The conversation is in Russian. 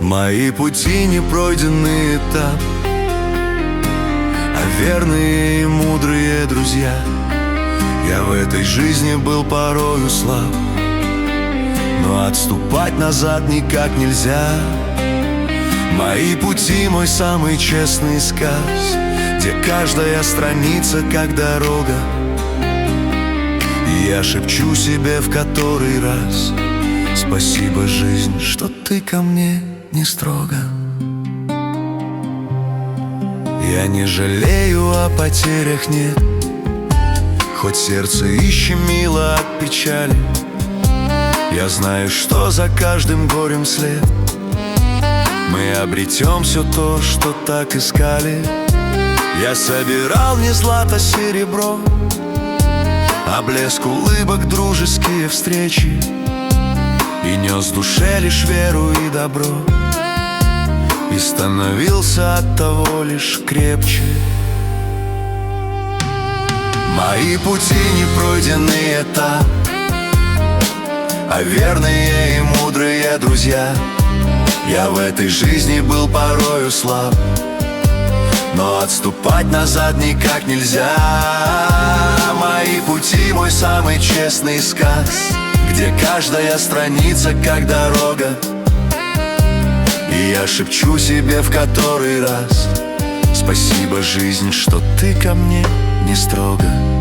Мои пути не пройденный этап, а верные и мудрые друзья. Я в этой жизни был порою слаб, но отступать назад никак нельзя. Мои пути — мой самый честный сказ, где каждая страница как дорога. И я шепчу себе в который раз: спасибо, жизнь, что ты ко мне не строга. Я не жалею о потерях, нет, хоть сердце и щемило от печали. Я знаю, что за каждым горем след. Мы обретем все то, что так искали. Я собирал не злато, серебро, а блеск улыбок, дружеские встречи, и нес в душе лишь веру и добро, и становился от того лишь крепче. Мои пути не пройденный этап, а верные и мудрые друзья. Я в этой жизни был порою слаб, но отступать назад никак нельзя. Мои пути — мой самый честный сказ, где каждая страница как дорога. И я шепчу себе в который раз: спасибо, жизнь, что ты ко мне не строга.